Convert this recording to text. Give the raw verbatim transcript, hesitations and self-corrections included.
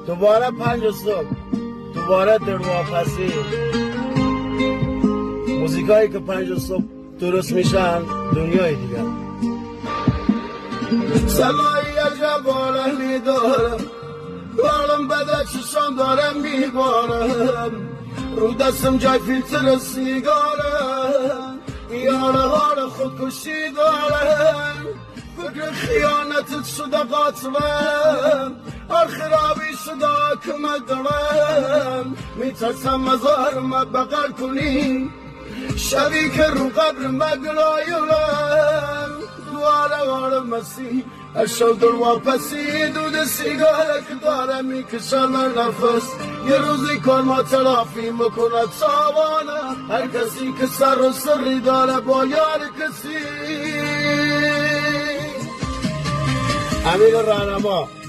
دوباره پنج صبح، دوباره در واپسی. موزیکایی که پنج صبح درست میشن دنیای دیگر. سمایی عجب عالمی دارم، بالم بده چشم دارم میبارم، رو دستم جای فیلتر سیگارم، یاره حال خودکشی دارم، فکر خیانتت شده قاتلم، آخرابی شده حکمت دارم، میترسم مزارم بغل کنی، شبی که رو قبر مگلایلم، دواره واره مسیح اشو در واپسی، دود سیگاره که داره میکشم نفس، یه روزی کن ما تلافی میکنه تاوانه، هر کسی که سر و سری داره با یار کسی. امیر راهنما